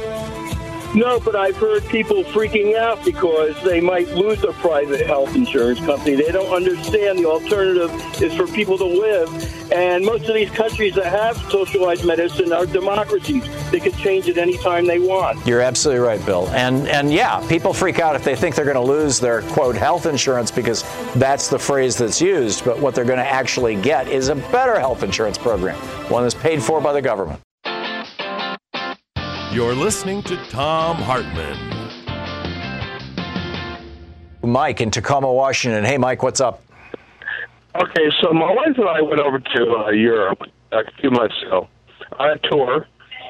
No, but I've heard people freaking out because they might lose a private health insurance company. They don't understand the alternative is for people to live. And most of these countries that have socialized medicine are democracies. They can change it anytime they want. You're absolutely right, Bill. And yeah, people freak out if they think they're going to lose their, quote, health insurance because that's the phrase that's used. But what they're going to actually get is a better health insurance program, one that's paid for by the government. You're listening to Thom Hartmann. Mike in Tacoma, Washington. Hey, Mike, what's up? Okay, so my wife and I went over to Europe a few months ago on a tour.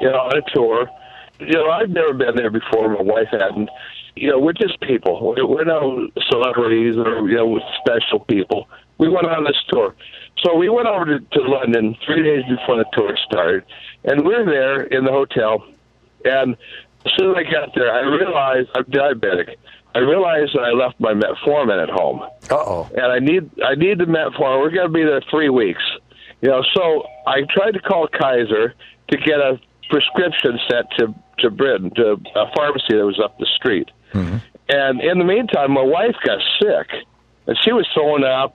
I've never been there before. My wife hadn't. We're just people. We're no celebrities or, special people. We went on this tour. So we went over to London 3 days before the tour started, and we're there in the hotel. And as soon as I got there, I realized I'm diabetic. I realized that I left my metformin at home. Uh-oh. And I need the metformin. We're going to be there 3 weeks. So I tried to call Kaiser to get a prescription sent to Britain, to a pharmacy that was up the street. Mm-hmm. And in the meantime, my wife got sick, and she was throwing up.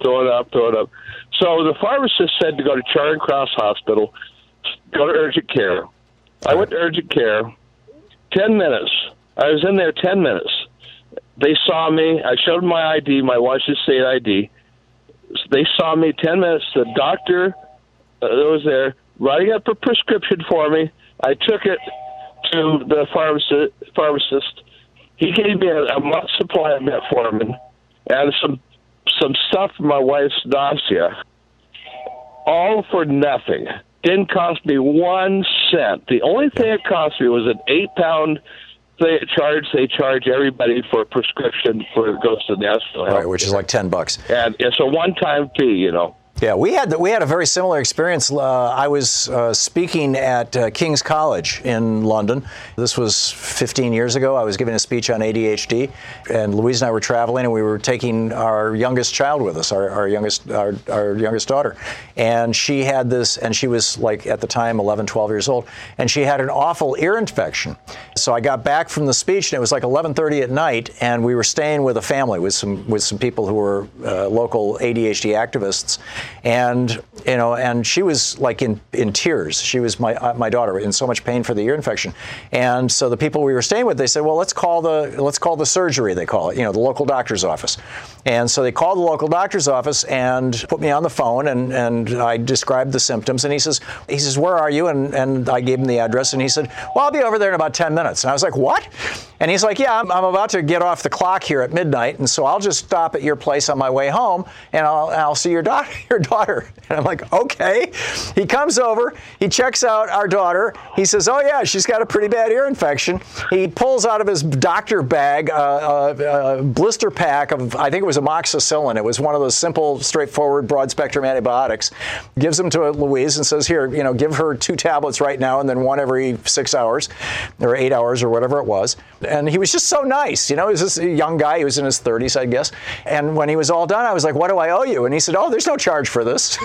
So the pharmacist said to go to Charing Cross Hospital, go to urgent care. I went to urgent care, 10 minutes. I was in there 10 minutes. They saw me. I showed them my ID, my Washington State ID. They saw me 10 minutes. The doctor that was there writing up a prescription for me. I took it to the pharmacist. He gave me a month's supply of metformin and some stuff for my wife's nausea, all for nothing. Didn't cost me 1 cent. The only thing it cost me was an 8-pound they charge everybody for a prescription for it goes to the National Health. Right, which is like $10. And it's a one-time fee, Yeah, we had a very similar experience. I was speaking at King's College in London. This was 15 years ago. I was giving a speech on ADHD, and Louise and I were traveling, and we were taking our youngest child with us, our youngest daughter. And she had this, and she was like at the time 11, 12 years old, and she had an awful ear infection. So I got back from the speech, and it was like 11:30 at night, and we were staying with a family with some people who were local ADHD activists. And and she was like in tears. She was my daughter in so much pain for the ear infection. And so the people we were staying with, they said, well, let's call the surgery, they call it, the local doctor's office. And so they called the local doctor's office and put me on the phone, and I described the symptoms. And he says, where are you? And I gave him the address, and he said, well, I'll be over there in about 10 minutes. And I was like, what? And he's like, yeah, I'm about to get off the clock here at midnight, and so I'll just stop at your place on my way home, and I'll see your daughter. And I'm like, okay. He comes over, he checks out our daughter. He says, oh, yeah, she's got a pretty bad ear infection. He pulls out of his doctor bag a blister pack of, I think it was amoxicillin. It was one of those simple, straightforward, broad-spectrum antibiotics. Gives them to Louise and says, here, give her 2 tablets right now and then 1 every 6 hours or 8 hours or whatever it was. And he was just so nice. He was just a young guy. He was in his 30s, I guess. And when he was all done, I was like, what do I owe you? And he said, oh, there's no charge for this.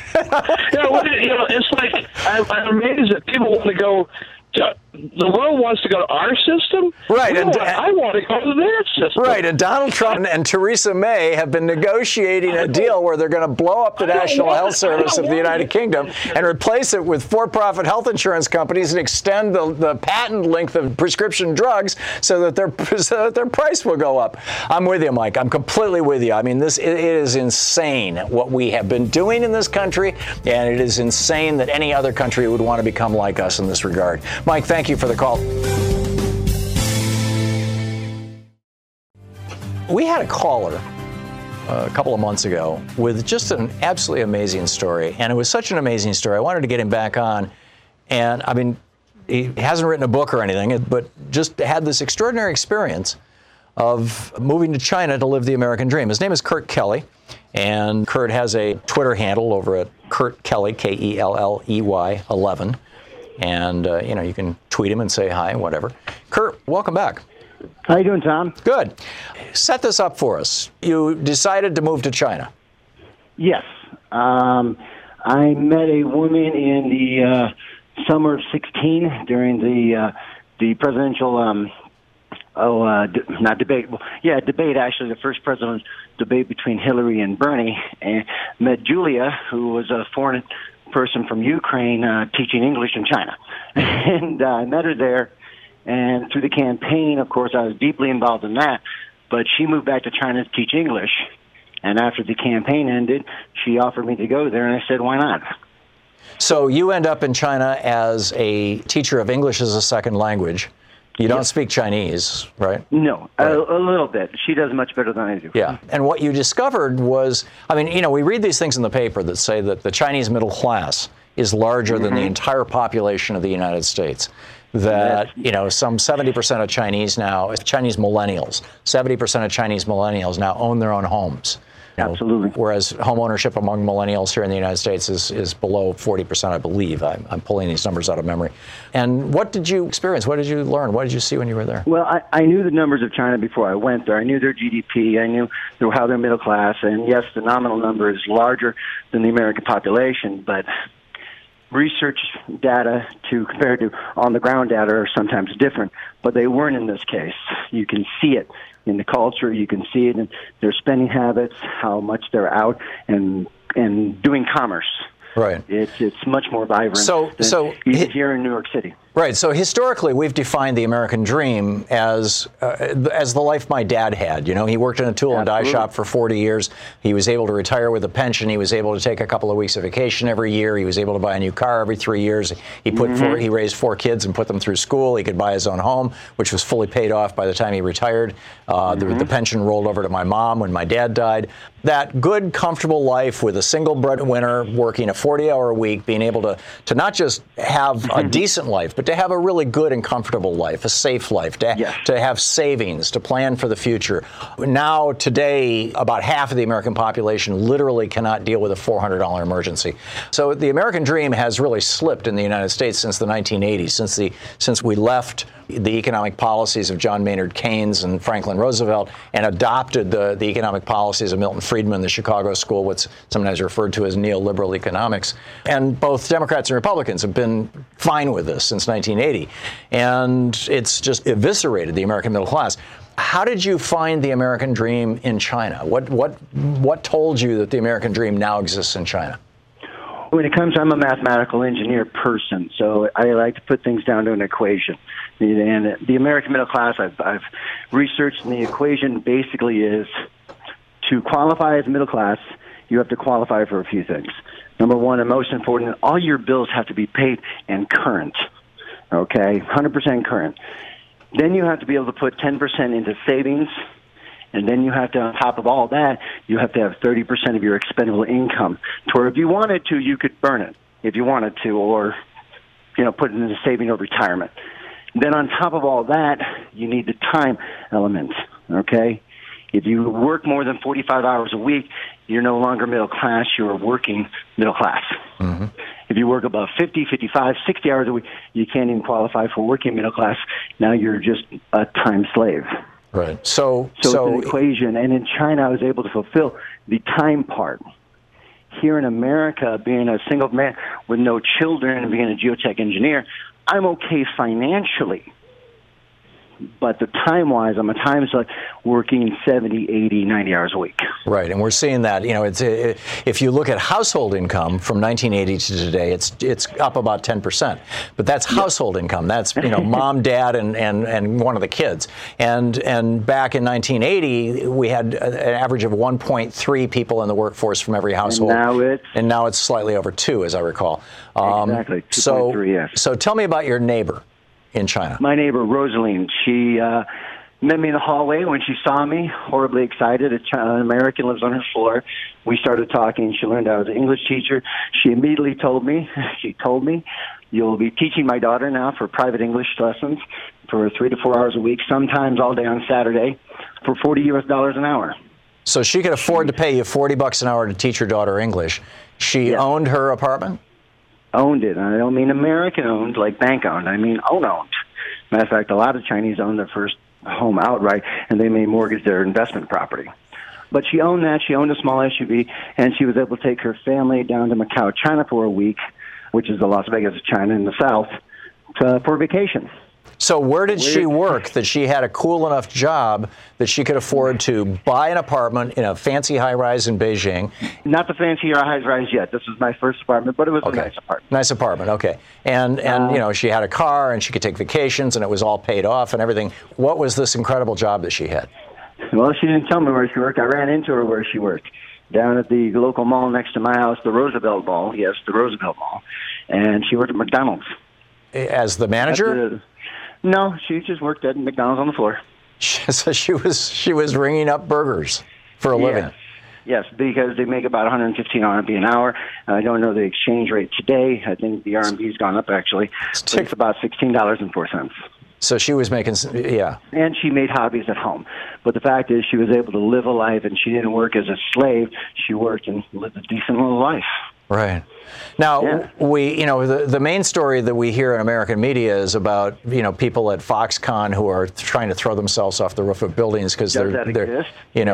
It's like I'm amazed that people want to go. The world wants to go to our system, right? And I want to go to their system, right? And Donald Trump and Theresa May have been negotiating a deal where they're going to blow up the National Health Service of the United Kingdom and replace it with for-profit health insurance companies and extend the patent length of prescription drugs so that their price will go up. I'm with you, Mike. I'm completely with you. I mean, it is insane what we have been doing in this country, and it is insane that any other country would want to become like us in this regard. Mike, thank you for the call. We had a caller a couple of months ago with just an absolutely amazing story, and it was such an amazing story. I wanted to get him back on, and I mean, he hasn't written a book or anything, but just had this extraordinary experience of moving to China to live the American dream. His name is Kurt Kelly, and Kurt has a Twitter handle over at Kurt Kelly, Kelley 11. And, you can tweet him and say hi, whatever. Kurt, welcome back. How you doing, Tom? Good. Set this up for us. You decided to move to China. Yes. I met a woman in the summer of 16 during the presidential, not debate. Well, yeah, debate, actually, the first presidential debate between Hillary and Bernie. And met Julia, who was a foreign person from Ukraine teaching English in China. And I met her there, and through the campaign, of course, I was deeply involved in that, but she moved back to China to teach English, and after the campaign ended, she offered me to go there, and I said, why not? So you end up in China as a teacher of English as a second language. You don't speak Chinese, right? No, right. A little bit. She does much better than I do. Yeah. And what you discovered was, we read these things in the paper that say that the Chinese middle class is larger than the entire population of the United States. That, some 70% of Chinese millennials, 70% of Chinese millennials now own their own homes. Absolutely. Whereas home ownership among millennials here in the United States is below 40%, I believe. I'm pulling these numbers out of memory. And what did you experience? What did you learn? What did you see when you were there? Well, I knew the numbers of China before I went there. I knew their GDP. I knew how they're middle class. And yes, the nominal number is larger than the American population, but research data compared to on-the-ground data are sometimes different, but they weren't in this case. You can see it in the culture. You can see it in their spending habits, how much they're out and doing commerce. Right. It's much more vibrant than even here in New York City. Right. So historically, we've defined the American dream as the life my dad had. He worked in a tool and die shop for 40 years. He was able to retire with a pension. He was able to take a couple of weeks of vacation every year. He was able to buy a new car every 3 years. He he raised 4 kids and put them through school. He could buy his own home, which was fully paid off by the time he retired. The pension rolled over to my mom when my dad died. That good, comfortable life with a single breadwinner working a 40-hour week, being able to not just have a decent life, but to have a really good and comfortable life, a safe life, to have savings, to plan for the future. Now, today, about half of the American population literally cannot deal with a $400 emergency. So the American dream has really slipped in the United States since the 1980s, since we left the economic policies of John Maynard Keynes and Franklin Roosevelt and adopted the economic policies of Milton Friedman, the Chicago School, what's sometimes referred to as neoliberal economics. And both Democrats and Republicans have been fine with this since 1980. And it's just eviscerated the American middle class. How did you find the American dream in China? What told you that the American dream now exists in China? When it comes, I'm a mathematical engineer person, so I like to put things down to an equation. And the American middle class, I've researched, and the equation basically is to qualify as middle class, you have to qualify for a few things. Number one, and most important, all your bills have to be paid and current, okay, 100% current. Then you have to be able to put 10% into savings. And then you have to, on top of all that, you have to have 30% of your expendable income. To where if you wanted to, you could burn it if you wanted to, or, put it into saving or retirement. Then on top of all that, you need the time element, okay? If you work more than 45 hours a week, you're no longer middle class, you're working middle class. Mm-hmm. If you work above 50, 55, 60 hours a week, you can't even qualify for working middle class. Now you're just a time slave. Right. So it's an equation. And in China, I was able to fulfill the time part. Here in America, being a single man with no children and being a geotech engineer, I'm okay financially. But the time-wise, I'm a time slave working 70, 80, 90 hours a week. Right, and we're seeing that. If you look at household income from 1980 to today, it's up about 10%. But that's household income. That's mom, dad, and one of the kids. And back in 1980, we had an average of 1.3 people in the workforce from every household. And now it's slightly over 2, as I recall. Exactly, 2.3, yes. So tell me about your neighbor in China. My neighbor, Rosaline, she met me in the hallway when she saw me, horribly excited. An American lives on her floor. We started talking. She learned I was an English teacher. She immediately told me, you'll be teaching my daughter now for private English lessons for 3 to 4 hours a week, sometimes all day on Saturday, for $40 an hour. So she could afford to pay you $40 an hour to teach her daughter English. She owned her apartment? Owned it. I don't mean American-owned, like bank-owned. I mean owned. Matter of fact, a lot of Chinese own their first home outright, and they may mortgage their investment property. But she owned that. She owned a small SUV, and she was able to take her family down to Macau, China for a week, which is the Las Vegas of China in the south, for vacation. So where did she work that she had a cool enough job that she could afford to buy an apartment in a fancy high-rise in Beijing? Not the fancy high-rise yet. This was my first apartment, but it was a nice apartment. Nice apartment, okay. And she had a car, and she could take vacations, and it was all paid off and everything. What was this incredible job that she had? Well, she didn't tell me where she worked. I ran into her where she worked, down at the local mall next to my house, the Roosevelt Mall. Yes, the Roosevelt Mall. And she worked at McDonald's. As the manager? No, she just worked at McDonald's on the floor. So she was ringing up burgers for a living. Yes, because they make about 115 RMB an hour. I don't know the exchange rate today. I think the RMB's gone up, actually. It's about $16.04. So she was making, And she made hobbies at home. But the fact is, she was able to live a life, and she didn't work as a slave. She worked and lived a decent little life. Right. Now, the main story that we hear in American media is about, people at Foxconn who are trying to throw themselves off the roof of buildings because they're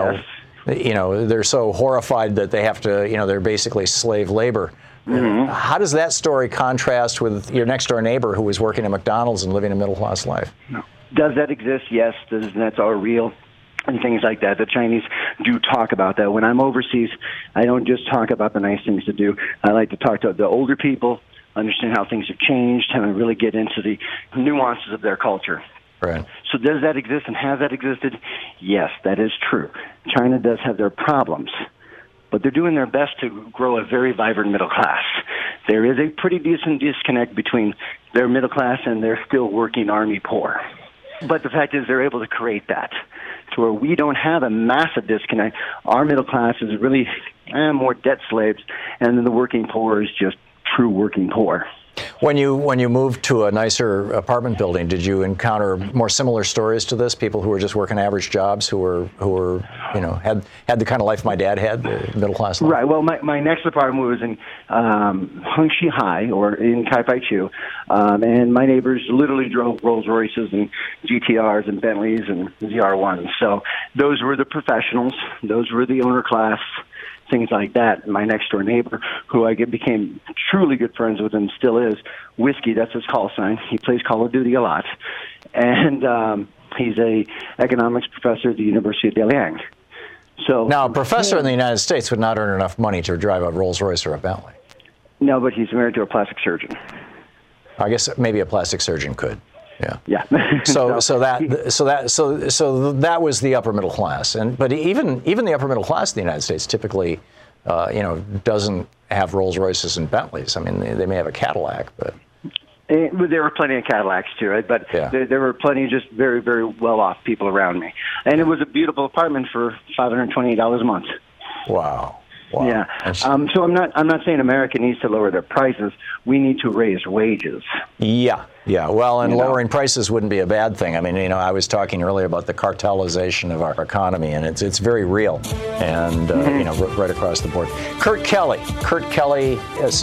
so horrified that they have to, they're basically slave labor. Mm-hmm. How does that story contrast with your next door neighbor who was working at McDonald's and living a middle class life? No. Does that exist? Yes. That's all real. And things like that. The Chinese do talk about that. When I'm overseas, I don't just talk about the nice things to do. I like to talk to the older people, understand how things have changed, and really get into the nuances of their culture. Right. So does that exist and has that existed? Yes, that is true. China does have their problems, but they're doing their best to grow a very vibrant middle class. There is a pretty decent disconnect between their middle class and their still working army poor. But the fact is they're able to create that to where we don't have a massive disconnect. Our middle class is really more debt slaves, and then the working poor is just true working poor. When you moved to a nicer apartment building, did you encounter more similar stories to this? People who were just working average jobs, who were had the kind of life my dad had, the middle class life. Right. Well, my next apartment was in Hengxi High, or in Kaifaiqiu, and my neighbors literally drove Rolls Royces and GTRs and Bentleys and ZR1s. So those were the professionals. Those were the owner class. Things like that. My next door neighbor, who I became truly good friends with and still is, Whiskey, that's his call sign. He plays Call of Duty a lot. And he's a economics professor at the University of Dalian. So now, a professor in the United States would not earn enough money to drive a Rolls Royce or a Bentley. No, but he's married to a plastic surgeon. I guess maybe a plastic surgeon could. Yeah. So that was the upper middle class, but even the upper middle class in the United States typically, doesn't have Rolls Royces and Bentleys. I mean, they may have a Cadillac, but There were plenty of Cadillacs too, right? But there were plenty of just very, very well-off people around me. And it was a beautiful apartment for $528 a month. Wow. Yeah. So I'm not saying America needs to lower their prices. We need to raise wages. Yeah. Well, and lowering prices wouldn't be a bad thing. I mean, I was talking earlier about the cartelization of our economy, and it's very real, and right across the board. Kurt Kelly, CurtKelley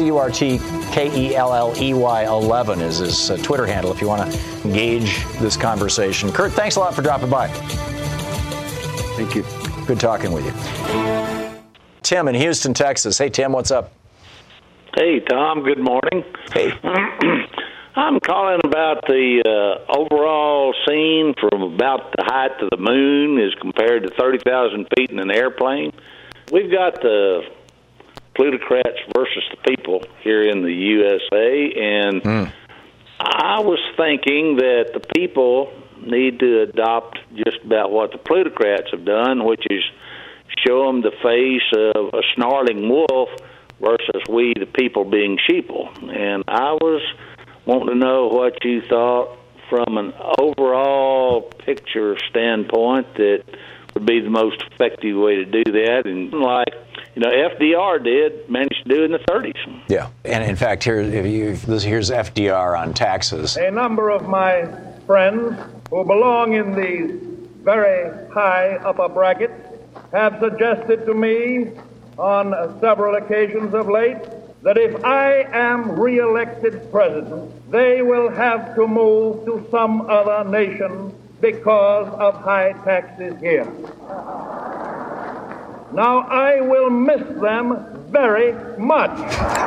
11 is his Twitter handle. If you want to engage this conversation, Kurt, thanks a lot for dropping by. Thank you. Good talking with you. Tim in Houston, Texas. Hey, Tim, what's up? Hey, Tom. Good morning. Hey. I'm calling about the overall scene from about the height of the moon as compared to 30,000 feet in an airplane. We've got the plutocrats versus the people here in the USA, and I was thinking that the people need to adopt just about what the plutocrats have done, which is show them the face of a snarling wolf versus we, the people, being sheeple. And I was wanting to know what you thought from an overall picture standpoint that would be the most effective way to do that. And like, FDR did manage to do in the 30s. Yeah. And in fact, here's FDR on taxes. A number of my friends who belong in the very high upper bracket have suggested to me on several occasions of late that if I am reelected president, they will have to move to some other nation because of high taxes here. Now, I will miss them very much.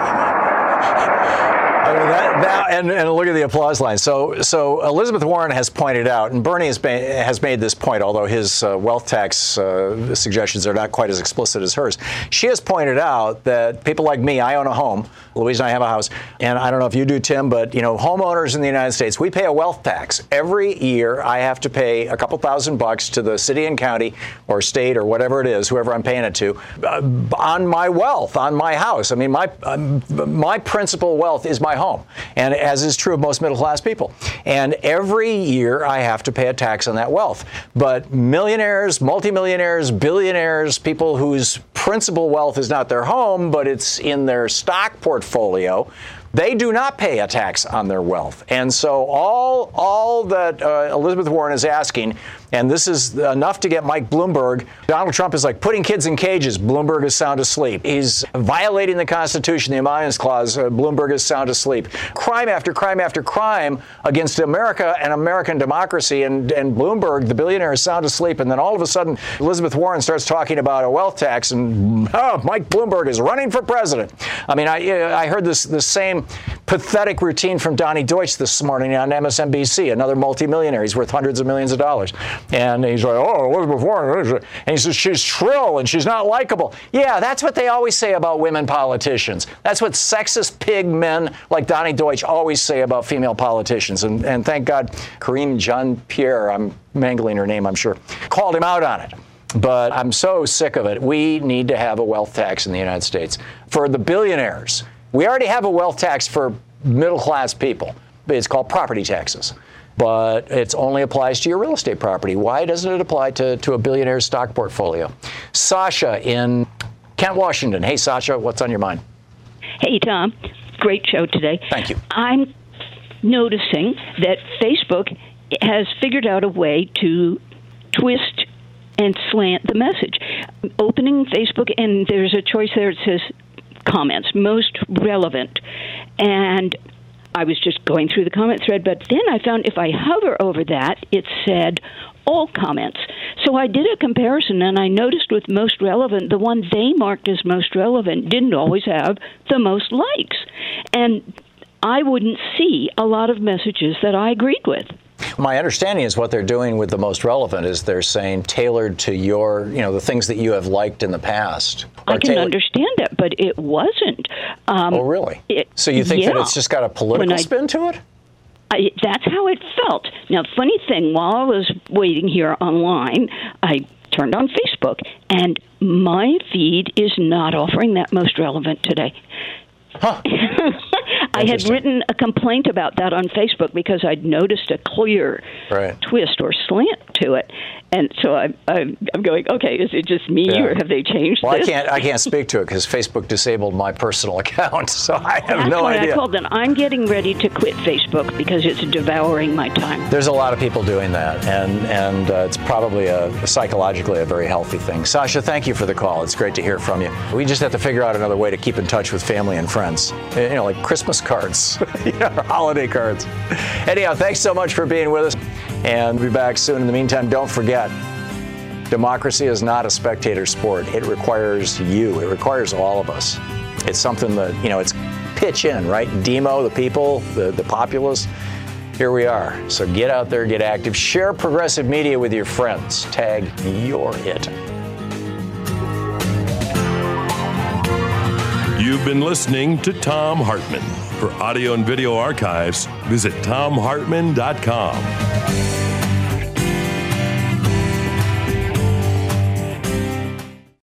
I mean, and look at the applause line. So Elizabeth Warren has pointed out, and Bernie has made this point, although his wealth tax suggestions are not quite as explicit as hers. She has pointed out that people like me, I own a home, Louise and I have a house, and I don't know if you do, Tim, but homeowners in the United States, we pay a wealth tax. Every year I have to pay a couple $1,000 to the city and county or state or whatever it is, whoever I'm paying it to, on my wealth, on my house. I mean, my principal wealth is my home, and as is true of most middle-class people. And every year I have to pay a tax on that wealth. But millionaires, multimillionaires, billionaires, people whose principal wealth is not their home, but it's in their stock portfolio, they do not pay a tax on their wealth. And so all that Elizabeth Warren is asking, and this is enough to get Mike Bloomberg. Donald Trump is like putting kids in cages. Bloomberg is sound asleep. He's violating the Constitution, the Amendments Clause. Bloomberg is sound asleep. Crime after crime after crime against America and American democracy. And Bloomberg, the billionaire, is sound asleep. And then all of a sudden, Elizabeth Warren starts talking about a wealth tax, and Mike Bloomberg is running for president. I mean, I heard this same pathetic routine from Donnie Deutsch this morning on MSNBC, another multimillionaire. He's worth hundreds of millions of dollars. And he's like, Elizabeth Warren. And he says, she's shrill and she's not likable. Yeah, that's what they always say about women politicians. That's what sexist pig men like Donnie Deutsch always say about female politicians. And thank God, Karine Jean-Pierre, I'm mangling her name, I'm sure, called him out on it. But I'm so sick of it. We need to have a wealth tax in the United States for the billionaires. We already have a wealth tax for middle-class people. It's called property taxes. But it only applies to your real estate property. Why doesn't it apply to a billionaire's stock portfolio? Sasha in Kent, Washington. Hey, Sasha, what's on your mind? Hey, Tom. Great show today. Thank you. I'm noticing that Facebook has figured out a way to twist and slant the message. Opening Facebook, and there's a choice there that says comments, most relevant. And I was just going through the comment thread, but then I found if I hover over that, it said all comments. So I did a comparison, and I noticed with most relevant, the one they marked as most relevant didn't always have the most likes. And I wouldn't see a lot of messages that I agreed with. My understanding is what they're doing with the most relevant is they're saying tailored to your, the things that you have liked in the past. I can understand that, but it wasn't. Oh, really? So you think that it's just got a political spin to it? That's how it felt. Now, funny thing, while I was waiting here online, I turned on Facebook, and my feed is not offering that most relevant today. Huh. I had written a complaint about that on Facebook because I'd noticed a clear twist or slant to it. And so I'm going, okay, is it just me or have they changed this? I can't speak to it because Facebook disabled my personal account, so I have That's no why idea. I called them. I'm getting ready to quit Facebook because it's devouring my time. There's a lot of people doing that, and it's probably psychologically a very healthy thing. Sasha, thank you for the call. It's great to hear from you. We just have to figure out another way to keep in touch with family and friends, like Christmas cards, or holiday cards. Anyhow, thanks so much for being with us, and we'll be back soon. In the meantime, don't forget, democracy is not a spectator sport. It requires you. It requires all of us. It's something that, it's pitch in, right? Demo, the people, the populace. Here we are. So get out there, get active. Share progressive media with your friends. Tag You're It. You've been listening to Thom Hartmann. For audio and video archives, visit thomhartmann.com.